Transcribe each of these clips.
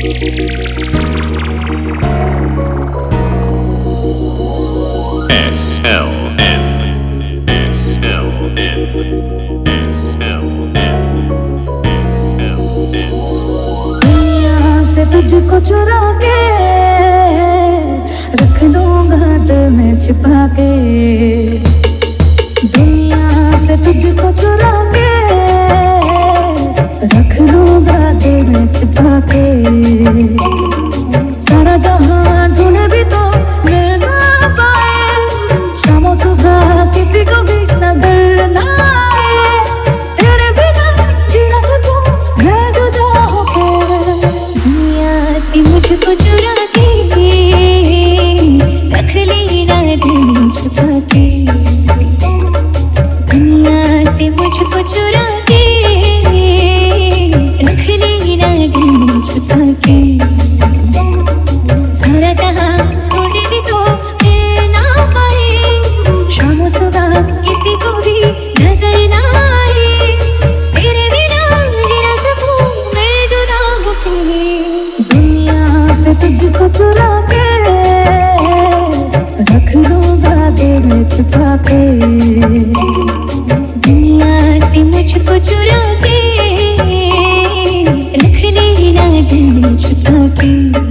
तुझको चुरा के रख लूंगा दिल में छिपा के, दुनिया से तुझको चुरा के रख लूंगा दिल में छिपा के। सारा जहां ढूंढे भी तो मिल ना पाए, शाम सुबह किसी को भी नजर ना आए। तेरे बिना जी ना सकूं मैं जुदा होके, दुनिया से मुझको चुरा के रख लेना दिल में छुपा के, दुनिया से मुझको चुरा के रख लेना दिल में छुपा के। सारा जहां ढूंढे भी तो मिल ना पाए, शाम सुबह किसी को भी नजर ना आए। तेरे बिना जी ना सकूं मैं जुदा होके, दुनिया से तुझको चुरा के रख लूंगा दिल में छुपा के, दुनिया से मुझको चुरा के रख लेना दिल में छुपा के।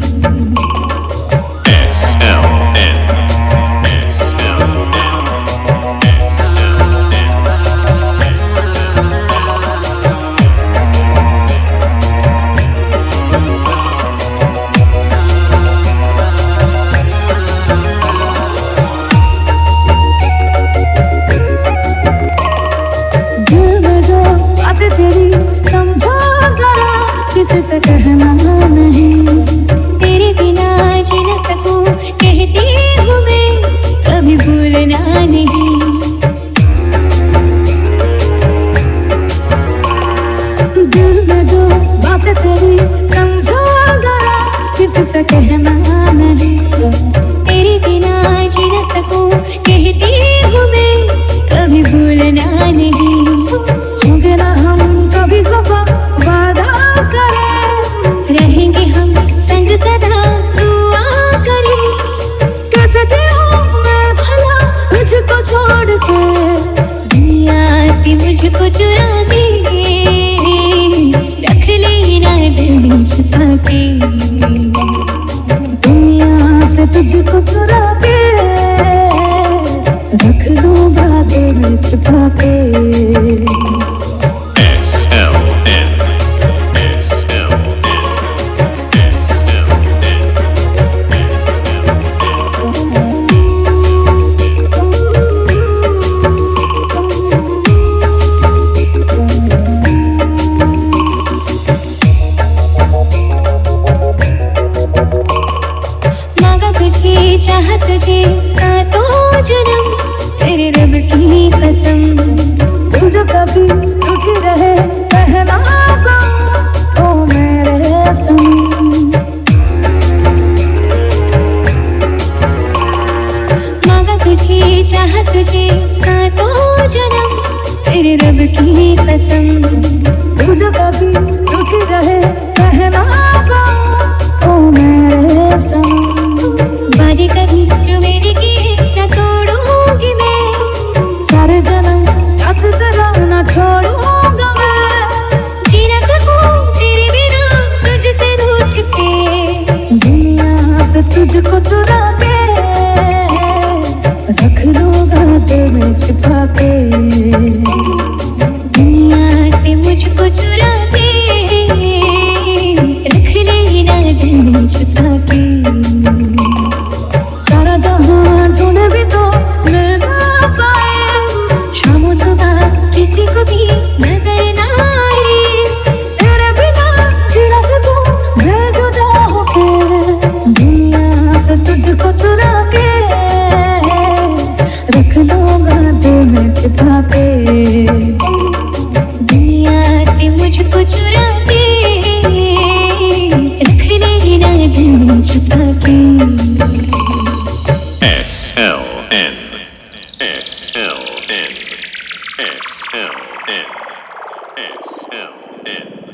से कहना नहीं, तेरे बिना जी न सकूं कहती हूँ मैं, कभी भूलना नहीं। दिल में जो बात तेरी समझो जरा, किसी से कहना नहीं, तेरे बिना जी न सकूं कहती हूँ मैं, कभी भूलना नहीं। होंगे ना हम कभी खफा वादा करें, रहेंगे हम संग सदा दुआ करें। कैसे जीऊं मैं भला तुझको छोड़ के, दुनिया से मुझको चुरा के रख लेना दिल में छुपा के, दुनिया से तुझको चुरा के रख लूंगा दिल में छुपा के। चाहत तुझे सातों जन्म, तेरे रब की कसम, तू जो कभी रुकी रहे सहना पाऊं ओ मेरे संग। मांगा तुझे चाहत तुझे सातों जन्म, तेरे रब की कसम, तू जो कभी रुकी रहे सहना पाऊं ओ मेरे संग। वादे कभी जो मेरे किए न तोड़ूंगी मैं, सारे जन्म साथ तेरा न छोड़ूंगा मैं। जी न सकूं तेरे बिना तुझसे रूठ के, दुनिया से तुझको चुरा के रख लूंगा दिल में छिपा के, दुनिया से मुझको चुरा के रख लेना दिल में छुपा के। सारा जहां ढूंढे भी तो मिल ना पाए, शाम सुबह किसी को भी नजर ना आए। तेरे बिना जी ना सकूं मैं जुदा होके, दुनिया से तुझको चुरा के रख लूंगा दिल में छिपा के, दुनिया से मुझको चुरा के रख लेना दिल में छुपा के। SLN SLN SLN SLN